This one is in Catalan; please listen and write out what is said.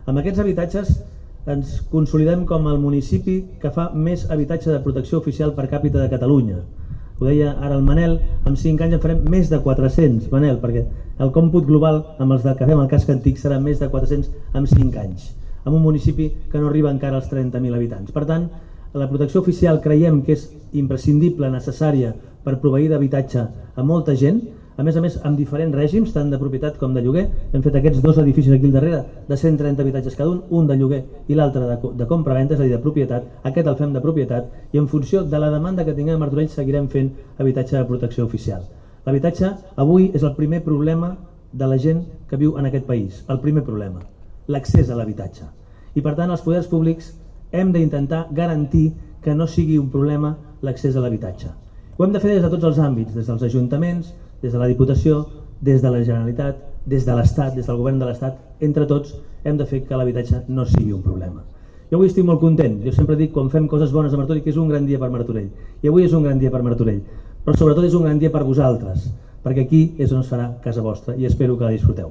Amb aquests habitatges ens consolidem com el municipi que fa més habitatge de protecció oficial per càpita de Catalunya. Ho deia ara el Manel, en 5 anys en farem més de 400, Manel, perquè el còmput global amb els que fem al casc antic serà més de 400 en 5 anys, en un municipi que no arriba encara als 30.000 habitants. Per tant, la protecció oficial creiem que és imprescindible, necessària per proveir d'habitatge a molta gent, a més amb diferents règims, tant de propietat com de lloguer. Hem fet aquests 2 edificis aquí al darrere de 130 habitatges cada un de lloguer i l'altre de compra-venda, és a dir, de propietat. Aquest el fem de propietat i en funció de la demanda que tinguem a Martorell seguirem fent habitatge de protecció oficial. L'habitatge avui és el primer problema de la gent que viu en aquest país, el primer problema, l'accés a l'habitatge. I per tant els poders públics hem d'intentar garantir que no sigui un problema l'accés a l'habitatge. Ho hem de fer des de tots els àmbits, des dels ajuntaments, des de la Diputació, des de la Generalitat, des de l'Estat, des del govern de l'Estat. Entre tots hem de fer que l'habitatge no sigui un problema. Jo avui estic molt content, jo sempre dic quan fem coses bones a Martorell que és un gran dia per Martorell, i avui és un gran dia per Martorell, però sobretot és un gran dia per vosaltres, perquè aquí és on es farà casa vostra i espero que la disfruteu.